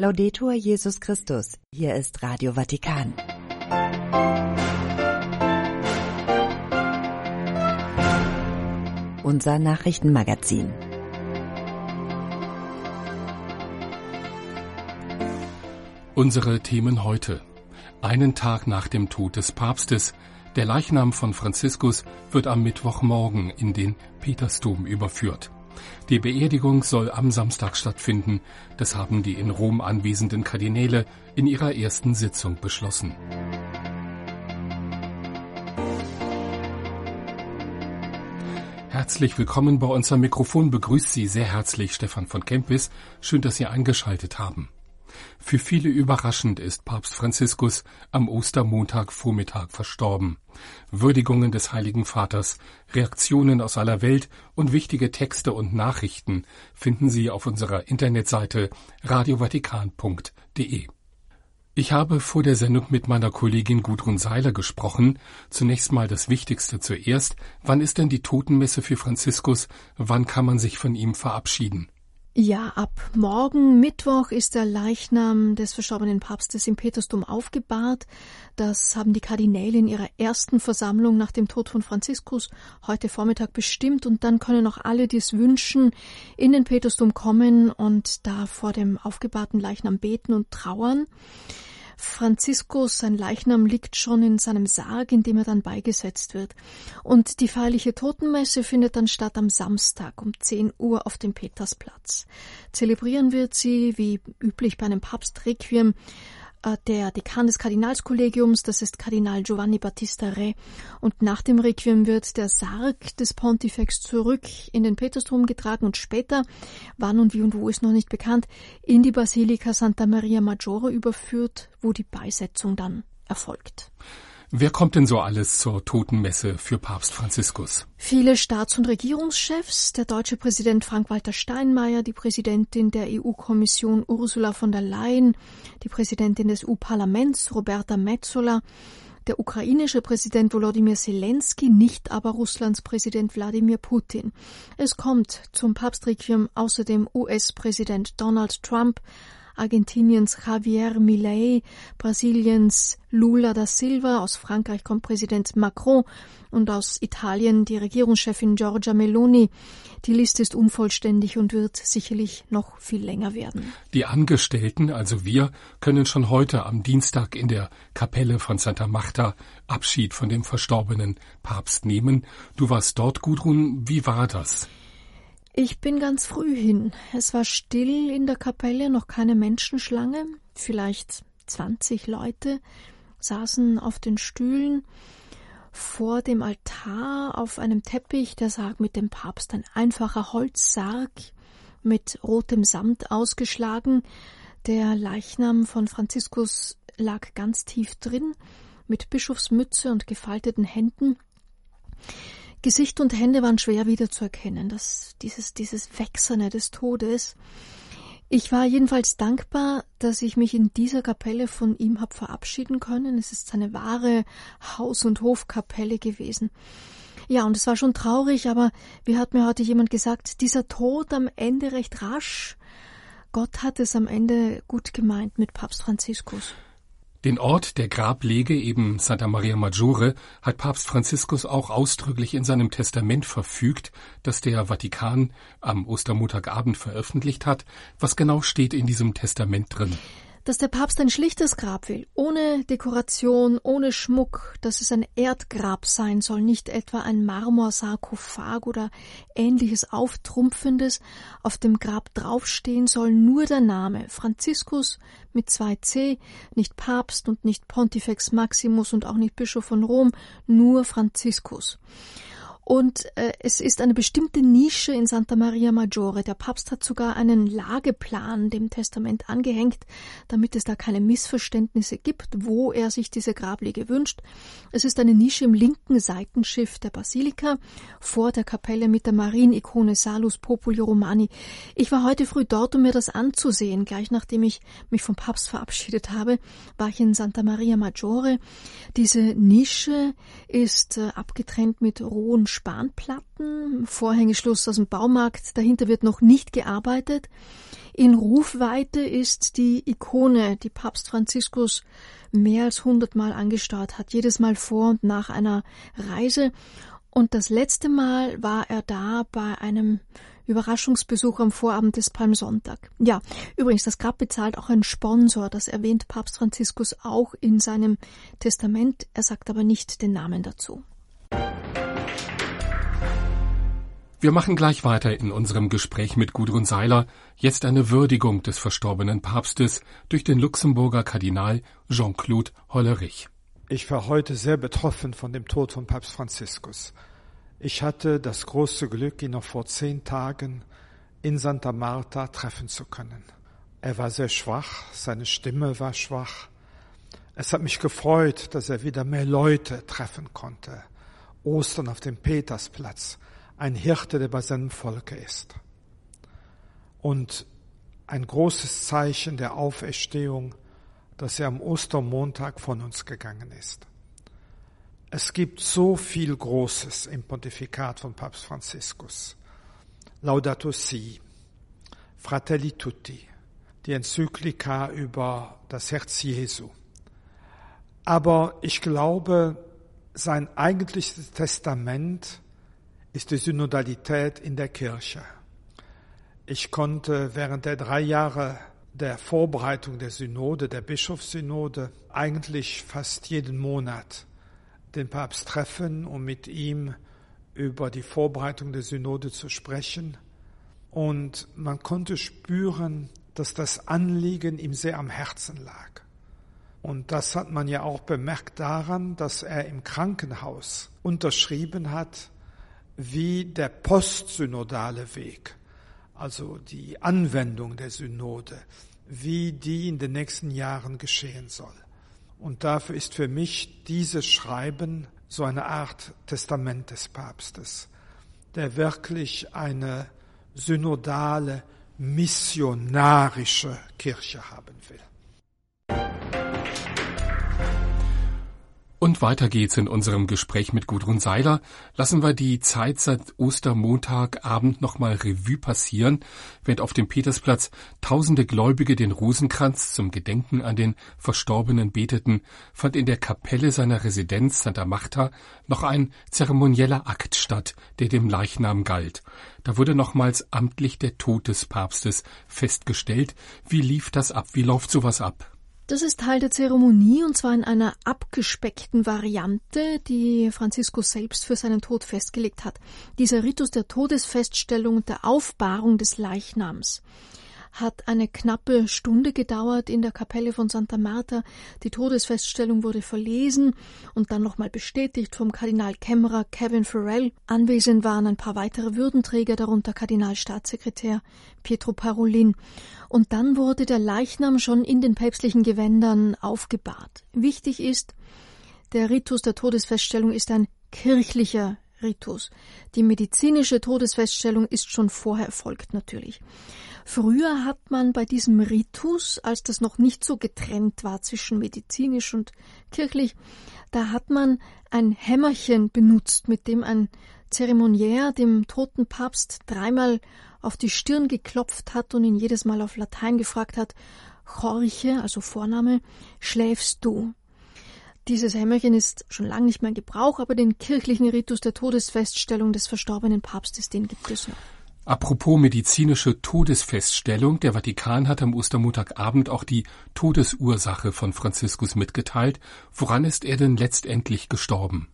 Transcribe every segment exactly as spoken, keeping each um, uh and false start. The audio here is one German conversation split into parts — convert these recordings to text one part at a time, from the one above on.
Laudetur Jesus Christus. Hier ist Radio Vatikan. Unser Nachrichtenmagazin. Unsere Themen heute. Einen Tag nach dem Tod des Papstes. Der Leichnam von Franziskus wird am Mittwochmorgen in den Petersdom überführt. Die Beerdigung soll am Samstag stattfinden. Das haben die in Rom anwesenden Kardinäle in ihrer ersten Sitzung beschlossen. Herzlich willkommen bei uns am Mikrofon. Begrüßt Sie sehr herzlich Stefan von Kempis. Schön, dass Sie eingeschaltet haben. Für viele überraschend ist Papst Franziskus am Ostermontagvormittag verstorben. Würdigungen des Heiligen Vaters, Reaktionen aus aller Welt und wichtige Texte und Nachrichten finden Sie auf unserer Internetseite radiovatikan punkt de. Ich habe vor der Sendung mit meiner Kollegin Gudrun Seiler gesprochen. Zunächst mal das Wichtigste zuerst. Wann ist denn die Totenmesse für Franziskus? Wann kann man sich von ihm verabschieden? Ja, ab morgen Mittwoch ist der Leichnam des verstorbenen Papstes im Petersdom aufgebahrt. Das haben die Kardinäle in ihrer ersten Versammlung nach dem Tod von Franziskus heute Vormittag bestimmt. Und dann können auch alle, die es wünschen, in den Petersdom kommen und da vor dem aufgebahrten Leichnam beten und trauern. Franziskus, sein Leichnam liegt schon in seinem Sarg, in dem er dann beigesetzt wird. Und die feierliche Totenmesse findet dann statt am Samstag um zehn Uhr auf dem Petersplatz. Zelebrieren wird sie, wie üblich bei einem Papstrequiem, der Dekan des Kardinalskollegiums, das ist Kardinal Giovanni Battista Re. Und nach dem Requiem wird der Sarg des Pontifex zurück in den Petersdom getragen und später, wann und wie und wo ist noch nicht bekannt, in die Basilika Santa Maria Maggiore überführt, wo die Beisetzung dann erfolgt. Wer kommt denn so alles zur Totenmesse für Papst Franziskus? Viele Staats- und Regierungschefs, der deutsche Präsident Frank-Walter Steinmeier, die Präsidentin der E U-Kommission Ursula von der Leyen, die Präsidentin des E U-Parlaments Roberta Metsola, der ukrainische Präsident Volodymyr Zelensky, nicht aber Russlands Präsident Wladimir Putin. Es kommt zum Papstrequiem außerdem U S-Präsident Donald Trump, Argentiniens Javier Milei, Brasiliens Lula da Silva, aus Frankreich kommt Präsident Macron und aus Italien die Regierungschefin Giorgia Meloni. Die Liste ist unvollständig und wird sicherlich noch viel länger werden. Die Angestellten, also wir, können schon heute am Dienstag in der Kapelle von Santa Marta Abschied von dem verstorbenen Papst nehmen. Du warst dort, Gudrun. Wie war das? Ich bin ganz früh hin. Es war still in der Kapelle, noch keine Menschenschlange. Vielleicht zwanzig Leute saßen auf den Stühlen. Vor dem Altar auf einem Teppich der Sarg mit dem Papst, ein einfacher Holzsarg mit rotem Samt ausgeschlagen. Der Leichnam von Franziskus lag ganz tief drin, mit Bischofsmütze und gefalteten Händen. Gesicht und Hände waren schwer wiederzuerkennen, das, dieses, dieses Wächserne des Todes. Ich war jedenfalls dankbar, dass ich mich in dieser Kapelle von ihm habe verabschieden können. Es ist eine wahre Haus- und Hofkapelle gewesen. Ja, und es war schon traurig, aber wie hat mir heute jemand gesagt, dieser Tod am Ende recht rasch. Gott hat es am Ende gut gemeint mit Papst Franziskus. Den Ort der Grablege, eben Santa Maria Maggiore, hat Papst Franziskus auch ausdrücklich in seinem Testament verfügt, das der Vatikan am Ostermontagabend veröffentlicht hat. Was genau steht in diesem Testament drin? Dass der Papst ein schlichtes Grab will, ohne Dekoration, ohne Schmuck, dass es ein Erdgrab sein soll, nicht etwa ein Marmorsarkophag oder ähnliches Auftrumpfendes. Auf dem Grab draufstehen soll nur der Name Franziskus mit zwei C, nicht Papst und nicht Pontifex Maximus und auch nicht Bischof von Rom, nur Franziskus. Und äh, es ist eine bestimmte Nische in Santa Maria Maggiore. Der Papst hat sogar einen Lageplan dem Testament angehängt, damit es da keine Missverständnisse gibt, wo er sich diese Grablege wünscht. Es ist eine Nische im linken Seitenschiff der Basilika, vor der Kapelle mit der Marienikone Salus Populi Romani. Ich war heute früh dort, um mir das anzusehen. Gleich nachdem ich mich vom Papst verabschiedet habe, war ich in Santa Maria Maggiore. Diese Nische ist äh, abgetrennt mit rohen Spanplatten, Vorhängeschluss aus dem Baumarkt, dahinter wird noch nicht gearbeitet. In Rufweite ist die Ikone, die Papst Franziskus mehr als hundertmal angestarrt hat, jedes Mal vor und nach einer Reise. Und das letzte Mal war er da bei einem Überraschungsbesuch am Vorabend des Palmsonntag. Ja, übrigens, das Grab bezahlt auch ein Sponsor, das erwähnt Papst Franziskus auch in seinem Testament, er sagt aber nicht den Namen dazu. Wir machen gleich weiter in unserem Gespräch mit Gudrun Seiler. Jetzt eine Würdigung des verstorbenen Papstes durch den Luxemburger Kardinal Jean-Claude Hollerich. Ich war heute sehr betroffen von dem Tod von Papst Franziskus. Ich hatte das große Glück, ihn noch vor zehn Tagen in Santa Marta treffen zu können. Er war sehr schwach, seine Stimme war schwach. Es hat mich gefreut, dass er wieder mehr Leute treffen konnte. Ostern auf dem Petersplatz. Ein Hirte, der bei seinem Volke ist. Und ein großes Zeichen der Auferstehung, dass er am Ostermontag von uns gegangen ist. Es gibt so viel Großes im Pontifikat von Papst Franziskus. Laudato Si, Fratelli Tutti, die Enzyklika über das Herz Jesu. Aber ich glaube, sein eigentliches Testament ist die Synodalität in der Kirche. Ich konnte während der drei Jahre der Vorbereitung der Synode, der Bischofssynode, eigentlich fast jeden Monat den Papst treffen, um mit ihm über die Vorbereitung der Synode zu sprechen. Und man konnte spüren, dass das Anliegen ihm sehr am Herzen lag. Und das hat man ja auch bemerkt daran, dass er im Krankenhaus unterschrieben hat, wie der postsynodale Weg, also die Anwendung der Synode, wie die in den nächsten Jahren geschehen soll. Und dafür ist für mich dieses Schreiben so eine Art Testament des Papstes, der wirklich eine synodale, missionarische Kirche haben will. Und weiter geht's in unserem Gespräch mit Gudrun Seiler. Lassen wir die Zeit seit Ostermontagabend nochmal Revue passieren, während auf dem Petersplatz tausende Gläubige den Rosenkranz zum Gedenken an den Verstorbenen beteten, fand in der Kapelle seiner Residenz Santa Marta noch ein zeremonieller Akt statt, der dem Leichnam galt. Da wurde nochmals amtlich der Tod des Papstes festgestellt. Wie lief das ab? Wie läuft sowas ab? Das ist Teil der Zeremonie, und zwar in einer abgespeckten Variante, die Franziskus selbst für seinen Tod festgelegt hat. Dieser Ritus der Todesfeststellung und der Aufbahrung des Leichnams hat eine knappe Stunde gedauert in der Kapelle von Santa Marta. Die Todesfeststellung wurde verlesen und dann nochmal bestätigt vom Kardinalkämmerer Kevin Farrell. Anwesend waren ein paar weitere Würdenträger, darunter Kardinalstaatssekretär Pietro Parolin. Und dann wurde der Leichnam schon in den päpstlichen Gewändern aufgebahrt. Wichtig ist, der Ritus der Todesfeststellung ist ein kirchlicher Ritus. Die medizinische Todesfeststellung ist schon vorher erfolgt natürlich. Früher hat man bei diesem Ritus, als das noch nicht so getrennt war zwischen medizinisch und kirchlich, da hat man ein Hämmerchen benutzt, mit dem ein Zeremoniär dem toten Papst dreimal auf die Stirn geklopft hat und ihn jedes Mal auf Latein gefragt hat: Jorge, also Vorname, schläfst du? Dieses Hämmerchen ist schon lange nicht mehr in Gebrauch, aber den kirchlichen Ritus der Todesfeststellung des verstorbenen Papstes, den gibt es noch. Apropos medizinische Todesfeststellung, der Vatikan hat am Ostermontagabend auch die Todesursache von Franziskus mitgeteilt. Woran ist er denn letztendlich gestorben?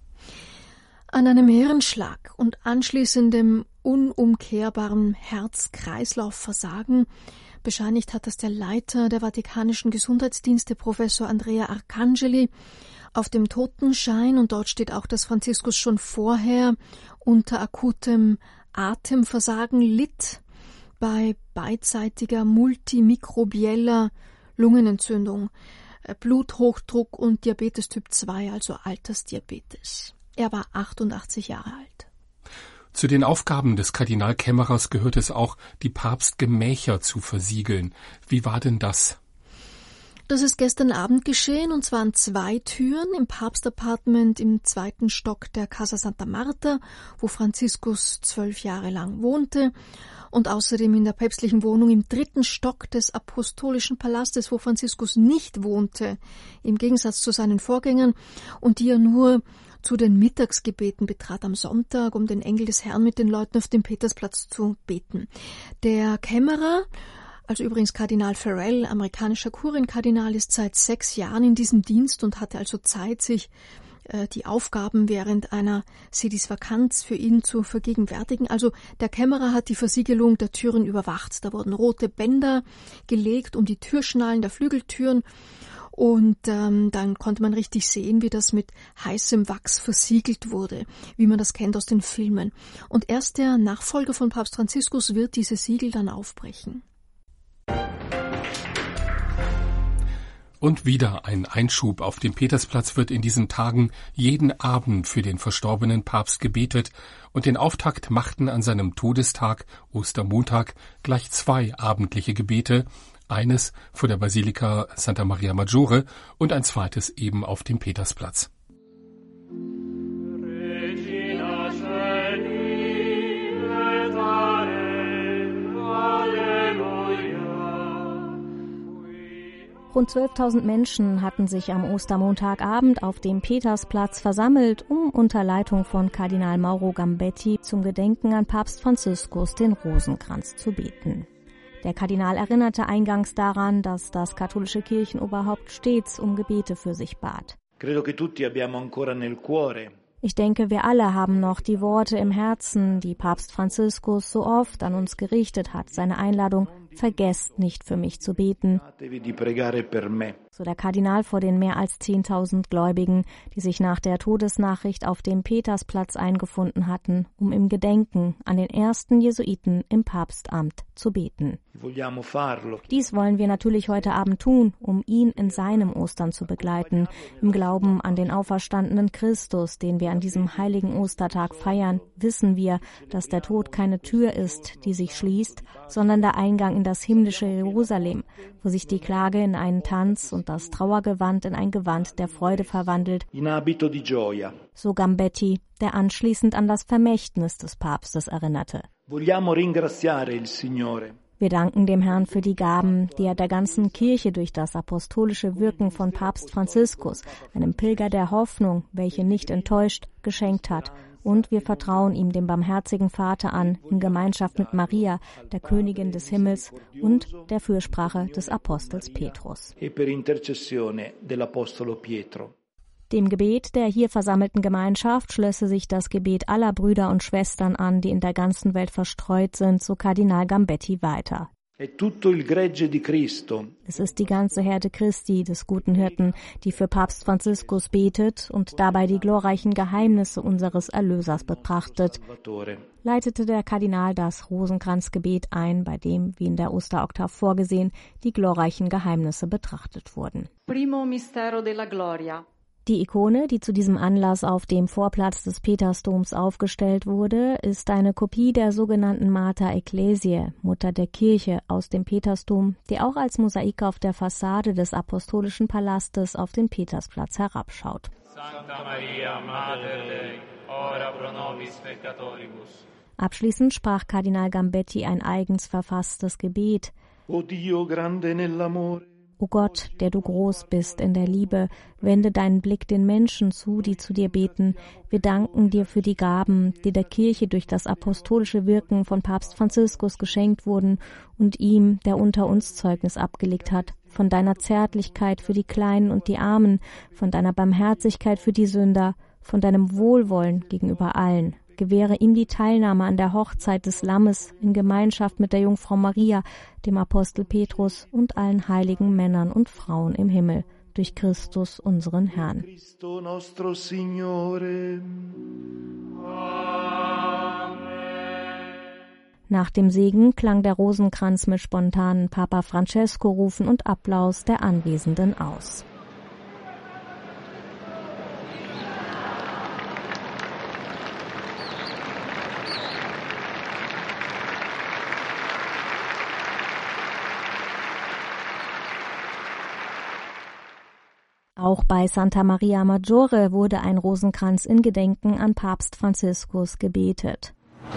An einem Hirnschlag und anschließendem unumkehrbaren Herz-Kreislauf-Versagen. Bescheinigt hat das der Leiter der Vatikanischen Gesundheitsdienste, Professor Andrea Arcangeli, auf dem Totenschein, und dort steht auch, dass Franziskus schon vorher unter akutem Atemversagen litt bei beidseitiger multimikrobieller Lungenentzündung, Bluthochdruck und Diabetes Typ zwei, also Altersdiabetes. Er war achtundachtzig Jahre alt. Zu den Aufgaben des Kardinalkämmerers gehört es auch, die Papstgemächer zu versiegeln. Wie war denn das? Das ist gestern Abend geschehen, und zwar an zwei Türen im Papstapartment im zweiten Stock der Casa Santa Marta, wo Franziskus zwölf Jahre lang wohnte, und außerdem in der päpstlichen Wohnung im dritten Stock des Apostolischen Palastes, wo Franziskus nicht wohnte, im Gegensatz zu seinen Vorgängern, und die er nur zu den Mittagsgebeten betrat am Sonntag, um den Engel des Herrn mit den Leuten auf dem Petersplatz zu beten. Der Kämmerer, also übrigens Kardinal Farrell, amerikanischer Kurienkardinal, ist seit sechs Jahren in diesem Dienst und hatte also Zeit, sich äh, die Aufgaben während einer Sedis Vacanz für ihn zu vergegenwärtigen. Also der Kämmerer hat die Versiegelung der Türen überwacht. Da wurden rote Bänder gelegt um die Türschnallen der Flügeltüren, und ähm, dann konnte man richtig sehen, wie das mit heißem Wachs versiegelt wurde, wie man das kennt aus den Filmen. Und erst der Nachfolger von Papst Franziskus wird diese Siegel dann aufbrechen. Und wieder ein Einschub. Auf dem Petersplatz wird in diesen Tagen jeden Abend für den verstorbenen Papst gebetet, und den Auftakt machten an seinem Todestag, Ostermontag, gleich zwei abendliche Gebete, eines vor der Basilika Santa Maria Maggiore und ein zweites eben auf dem Petersplatz. Rund zwölftausend Menschen hatten sich am Ostermontagabend auf dem Petersplatz versammelt, um unter Leitung von Kardinal Mauro Gambetti zum Gedenken an Papst Franziskus den Rosenkranz zu beten. Der Kardinal erinnerte eingangs daran, dass das katholische Kirchenoberhaupt stets um Gebete für sich bat. Ich denke, wir alle haben noch die Worte im Herzen, die Papst Franziskus so oft an uns gerichtet hat, seine Einladung: Vergesst nicht, für mich zu beten. So der Kardinal vor den mehr als zehntausend Gläubigen, die sich nach der Todesnachricht auf dem Petersplatz eingefunden hatten, um im Gedenken an den ersten Jesuiten im Papstamt zu beten. Dies wollen wir natürlich heute Abend tun, um ihn in seinem Ostern zu begleiten, im Glauben an den auferstandenen Christus, den wir an diesem heiligen Ostertag feiern. Wissen wir, dass der Tod keine Tür ist, die sich schließt, sondern der Eingang in das himmlische Jerusalem, wo sich die Klage in einen Tanz und das Trauergewand in ein Gewand der Freude verwandelt. So Gambetti, der anschließend an das Vermächtnis des Papstes erinnerte. Wir danken dem Herrn für die Gaben, die er der ganzen Kirche durch das apostolische Wirken von Papst Franziskus, einem Pilger der Hoffnung, welche nicht enttäuscht, geschenkt hat. Und wir vertrauen ihm, dem barmherzigen Vater, an, in Gemeinschaft mit Maria, der Königin des Himmels, und der Fürsprache des Apostels Petrus. Dem Gebet der hier versammelten Gemeinschaft schlösse sich das Gebet aller Brüder und Schwestern an, die in der ganzen Welt verstreut sind, so Kardinal Gambetti weiter. Es ist die ganze Herde Christi, des guten Hirten, die für Papst Franziskus betet und dabei die glorreichen Geheimnisse unseres Erlösers betrachtet, leitete der Kardinal das Rosenkranzgebet ein, bei dem, wie in der Osteroktav vorgesehen, die glorreichen Geheimnisse betrachtet wurden. Primo mistero della gloria. Die Ikone, die zu diesem Anlass auf dem Vorplatz des Petersdoms aufgestellt wurde, ist eine Kopie der sogenannten Mater Ecclesiae, Mutter der Kirche, aus dem Petersdom, die auch als Mosaik auf der Fassade des Apostolischen Palastes auf den Petersplatz herabschaut. Santa Maria, Mater Dei, ora pro nobis peccatoribus. Abschließend sprach Kardinal Gambetti ein eigens verfasstes Gebet. O Dio grande nell'amore. O Gott, der du groß bist in der Liebe, wende deinen Blick den Menschen zu, die zu dir beten. Wir danken dir für die Gaben, die der Kirche durch das apostolische Wirken von Papst Franziskus geschenkt wurden und ihm, der unter uns Zeugnis abgelegt hat, von deiner Zärtlichkeit für die Kleinen und die Armen, von deiner Barmherzigkeit für die Sünder, von deinem Wohlwollen gegenüber allen. Gewähre ihm die Teilnahme an der Hochzeit des Lammes in Gemeinschaft mit der Jungfrau Maria, dem Apostel Petrus und allen heiligen Männern und Frauen im Himmel, durch Christus, unseren Herrn. Nach dem Segen klang der Rosenkranz mit spontanen Papa Francesco-Rufen und Applaus der Anwesenden aus. Auch bei Santa Maria Maggiore wurde ein Rosenkranz in Gedenken an Papst Franziskus gebetet.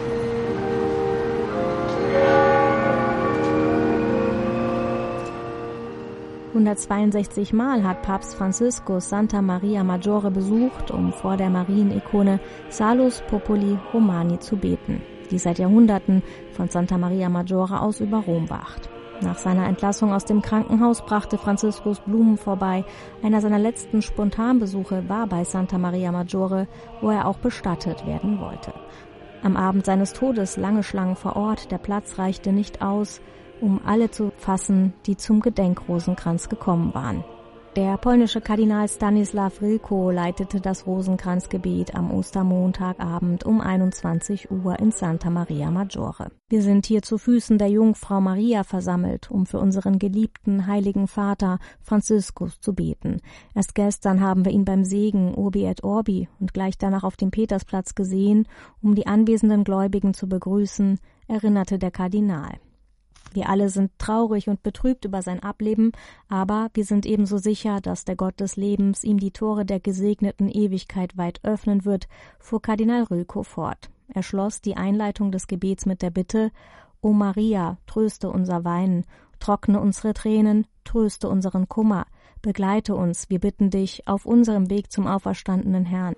hundertzweiundsechzig Mal hat Papst Franziskus Santa Maria Maggiore besucht, um vor der Marienikone Salus Populi Romani zu beten, die seit Jahrhunderten von Santa Maria Maggiore aus über Rom wacht. Nach seiner Entlassung aus dem Krankenhaus brachte Franziskus Blumen vorbei. Einer seiner letzten Spontanbesuche war bei Santa Maria Maggiore, wo er auch bestattet werden wollte. Am Abend seines Todes lange Schlangen vor Ort, der Platz reichte nicht aus, um alle zu fassen, die zum Gedenkrosenkranz gekommen waren. Der polnische Kardinal Stanisław Rilko leitete das Rosenkranzgebet am Ostermontagabend um einundzwanzig Uhr in Santa Maria Maggiore. Wir sind hier zu Füßen der Jungfrau Maria versammelt, um für unseren geliebten heiligen Vater Franziskus zu beten. Erst gestern haben wir ihn beim Segen Urbi et Orbi und gleich danach auf dem Petersplatz gesehen, um die anwesenden Gläubigen zu begrüßen, erinnerte der Kardinal. Wir alle sind traurig und betrübt über sein Ableben, aber wir sind ebenso sicher, dass der Gott des Lebens ihm die Tore der gesegneten Ewigkeit weit öffnen wird, fuhr Kardinal Rilko fort. Er schloss die Einleitung des Gebets mit der Bitte: O Maria, tröste unser Weinen, trockne unsere Tränen, tröste unseren Kummer, begleite uns, wir bitten dich, auf unserem Weg zum auferstandenen Herrn.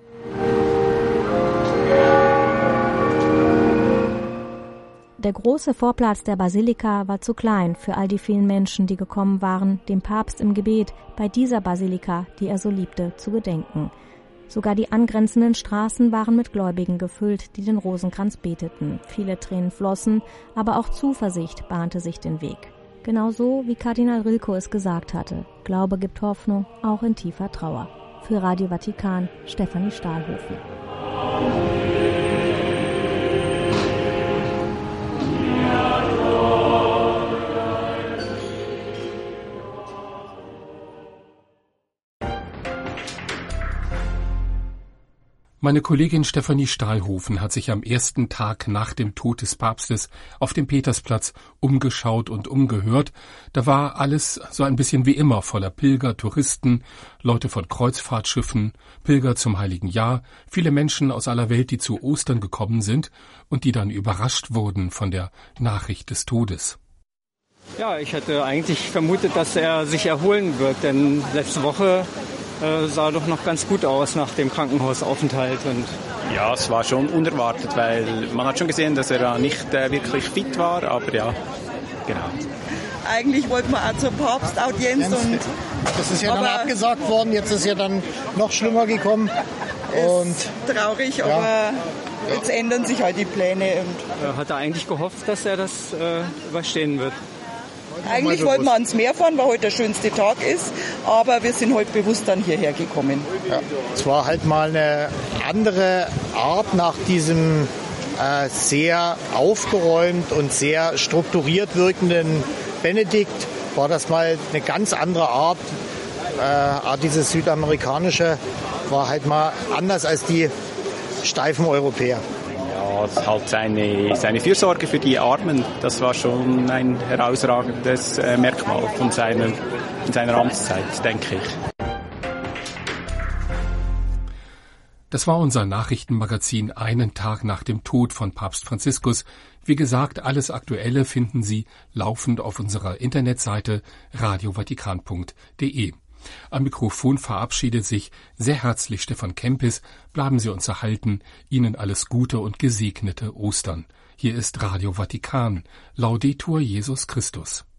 Der große Vorplatz der Basilika war zu klein für all die vielen Menschen, die gekommen waren, dem Papst im Gebet bei dieser Basilika, die er so liebte, zu gedenken. Sogar die angrenzenden Straßen waren mit Gläubigen gefüllt, die den Rosenkranz beteten. Viele Tränen flossen, aber auch Zuversicht bahnte sich den Weg. Genauso wie Kardinal Rilko es gesagt hatte: Glaube gibt Hoffnung, auch in tiefer Trauer. Für Radio Vatikan, Stefanie Stahlhofen. Meine Kollegin Stefanie Stahlhofen hat sich am ersten Tag nach dem Tod des Papstes auf dem Petersplatz umgeschaut und umgehört. Da war alles so ein bisschen wie immer voller Pilger, Touristen, Leute von Kreuzfahrtschiffen, Pilger zum Heiligen Jahr, viele Menschen aus aller Welt, die zu Ostern gekommen sind und die dann überrascht wurden von der Nachricht des Todes. Ja, ich hätte eigentlich vermutet, dass er sich erholen wird, denn letzte Woche äh, sah doch noch ganz gut aus nach dem Krankenhausaufenthalt. Und ja, es war schon unerwartet, weil man hat schon gesehen, dass er nicht äh, wirklich fit war, aber ja, genau. Eigentlich wollten wir auch zur Papstaudienz. Und das ist ja dann abgesagt worden, jetzt ist ja dann noch schlimmer gekommen. Und ist traurig, ja. aber jetzt ändern sich halt die Pläne. Und äh, hat er eigentlich gehofft, dass er das äh, überstehen wird? Eigentlich wollten wir ans Meer fahren, weil heute der schönste Tag ist, aber wir sind heute bewusst dann hierher gekommen. Ja, es war halt mal eine andere Art nach diesem äh, sehr aufgeräumt und sehr strukturiert wirkenden Benedikt, war das mal eine ganz andere Art. Äh, dieses südamerikanische war halt mal anders als die steifen Europäer. Ja, halt seine, seine Fürsorge für die Armen, das war schon ein herausragendes äh, Merkmal von seiner, in seiner Amtszeit, denke ich. Das war unser Nachrichtenmagazin einen Tag nach dem Tod von Papst Franziskus. Wie gesagt, alles Aktuelle finden Sie laufend auf unserer Internetseite radio vatikan punkt de. Am Mikrofon verabschiedet sich sehr herzlich Stefan Kempis. Bleiben Sie uns erhalten. Ihnen alles Gute und gesegnete Ostern. Hier ist Radio Vatikan. Laudetur Jesus Christus.